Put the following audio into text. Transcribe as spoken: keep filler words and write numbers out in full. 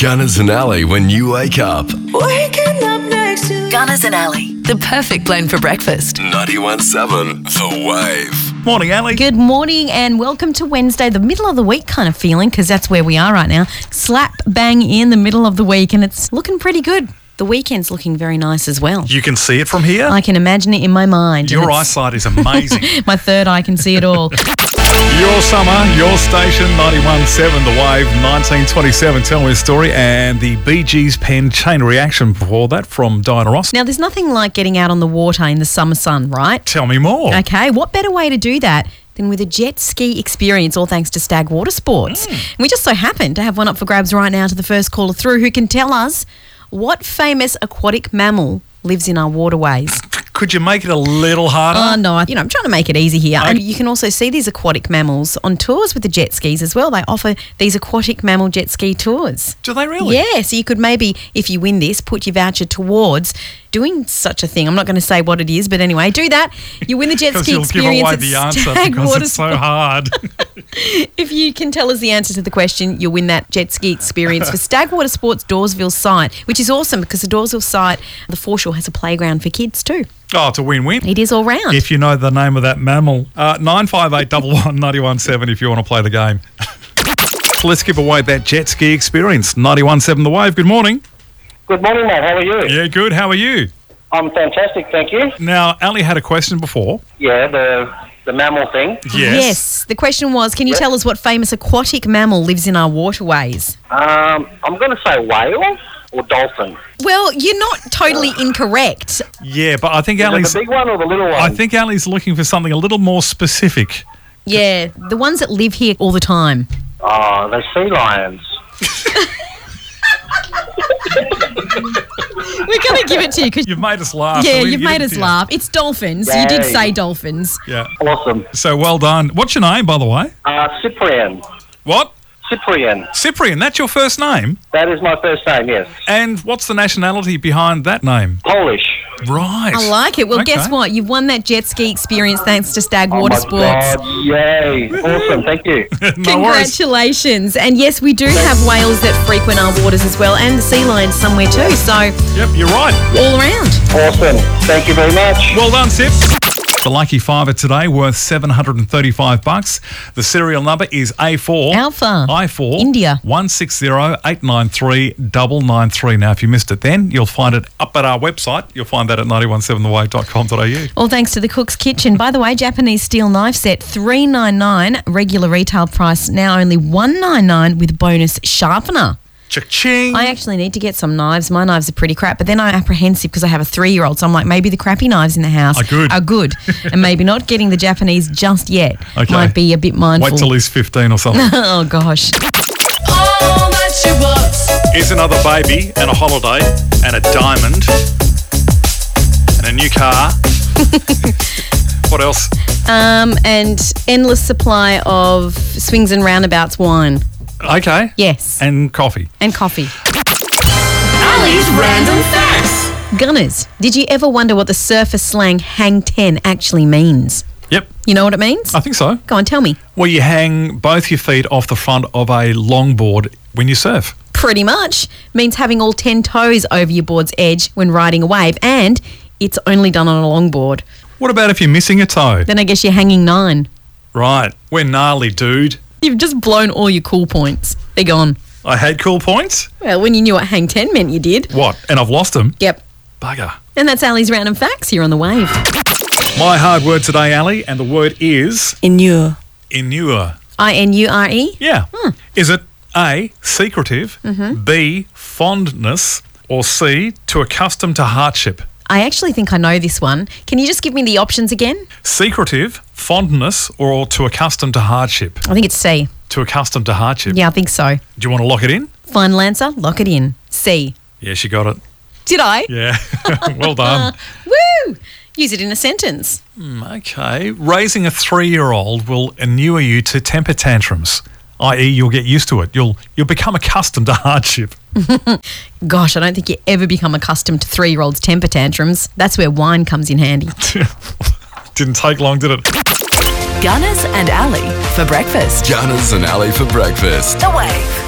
Gunners and Ali when you wake up. Waking up next to Gunners and Ali, the perfect blend for breakfast. ninety-one point seven The Wave. Morning, Ali. Good morning and welcome to Wednesday, the middle of the week kind of feeling, because that's where we are right now. Slap bang in the middle of the week and it's looking pretty good. The weekend's looking very nice as well. You can see it from here? I can imagine it in my mind. Your and it's- eyesight is amazing. My third eye can see it all. Your summer, your station, ninety-one point seven The Wave, nineteen twenty-seven. Tell me a story. And the Bee Gees pen chain reaction before that from Diana Ross. Now, there's nothing like getting out on the water in the summer sun, right? Tell me more. Okay, what better way to do that than with a jet ski experience, all thanks to Stag Water Sports. Mm. And we just so happen to have one up for grabs right now to the first caller through who can tell us what famous aquatic mammal lives in our waterways. Could you make it a little harder? Oh, no, I- you know, I'm trying to make it easy here. Okay. And you can also see these aquatic mammals on tours with the jet skis as well. They offer these aquatic mammal jet ski tours. Do they really? Yeah, so you could maybe, if you win this, put your voucher towards doing such a thing. I'm not going to say what it is, but anyway, do that. You win the jet Because ski you'll give experience away at the answer Stag because Water it's so Sports. hard. If you can tell us the answer to the question, you'll win that jet ski experience for Stag Water Sports Dawesville site, which is awesome because the Dawesville site, the foreshore has a playground for kids too. Oh, it's a win-win. It is all round. If you know the name of that mammal. Uh, nine five eight one one nine one seven if you want to play the game. Let's give away that jet ski experience. ninety-one point seven The Wave. Good morning. Good morning, mate. How are you? Yeah, good. How are you? I'm fantastic, thank you. Now, Ali had a question before. Yeah, the the mammal thing. Yes. The question was, can you tell us what famous aquatic mammal lives in our waterways? Um, I'm going to say whale or dolphin. Well, you're not totally incorrect. Yeah, but I think Is it Ali's... the big one or the little one? I think Ali's looking for something a little more specific. Yeah, the ones that live here all the time. Oh, the sea lions. We're going to give it to you because, You've made us laugh. yeah, so we you've give made it us to you. laugh. It's dolphins. You did Yay. say dolphins. Yeah. Awesome. So well done. What's your name, by the way? Uh, Cyprian. What? Cyprian. Cyprian. That's your first name? That is my first name, yes. And what's the nationality behind that name? Polish. Right. I like it. Well, guess Okay. what? You've won that jet ski experience thanks to Stag Oh, Water my Sports. God. Yay. Awesome. Thank you. No worries. Congratulations. And yes, we do have whales that frequent our waters as well, and the sea lions somewhere too. So, Yep, you're right. all around. Awesome. Thank you very much. Well done, Sip. The lucky fiver today worth seven hundred thirty-five bucks. The serial number is A four. Alpha. I four. India. one six zero eight nine three nine nine three. Now, if you missed it then, you'll find it up at our website. You'll find that at nine one seven the wave dot com dot a u. All thanks to the Cook's Kitchen. By the way, Japanese steel knife set three ninety-nine, regular retail price now only one ninety-nine with bonus sharpener. Cha-ching. I actually need to get some knives. My knives are pretty crap, but then I'm apprehensive because I have a three-year-old, so I'm like, maybe the crappy knives in the house Are good. are good, and maybe not getting the Japanese just yet. Okay. Might be a bit mindful. Wait till he's fifteen or something. Oh gosh. All that she wants. Here's another baby and a holiday and a diamond and a new car. What else? Um, and endless supply of swings and roundabouts wine. Okay. Yes. And coffee. And coffee. Ali's random facts. Gunners, did you ever wonder what the surfer slang hang ten actually means? Yep. You know what it means? I think so. Go on, tell me. Well, you hang both your feet off the front of a longboard when you surf. Pretty much. Means having all ten toes over your board's edge when riding a wave, and it's only done on a longboard. What about if you're missing a toe? Then I guess you're hanging nine. Right. We're gnarly, dude. You've just blown all your cool points. They're gone. I had cool points. Well, when you knew what hang ten meant, you did. What? And I've lost them? Yep. Bugger. And that's Ali's random facts here on The Wave. My hard word today, Ali, and the word is Inure. inure. I N U R E? Yeah. Is it A, secretive, Mm-hmm. B, fondness, or C, to accustom to hardship? I actually think I know this one. Can you just give me the options again? Secretive, fondness, or to accustom to hardship? I think it's C. To accustom to hardship. Yeah, I think so. Do you want to lock it in? Final answer, lock it in. C. Yeah, she got it. Did I? Yeah. Well done. Woo! Use it in a sentence. Okay. Raising a three-year-old will inure you to temper tantrums, that is you'll get used to it. You'll you'll become accustomed to hardship. Gosh, I don't think you ever become accustomed to three-year-olds' temper tantrums. That's where wine comes in handy. Didn't take long, did it? Gunners and Ali for breakfast. Gunners and Ali for breakfast. The Wave.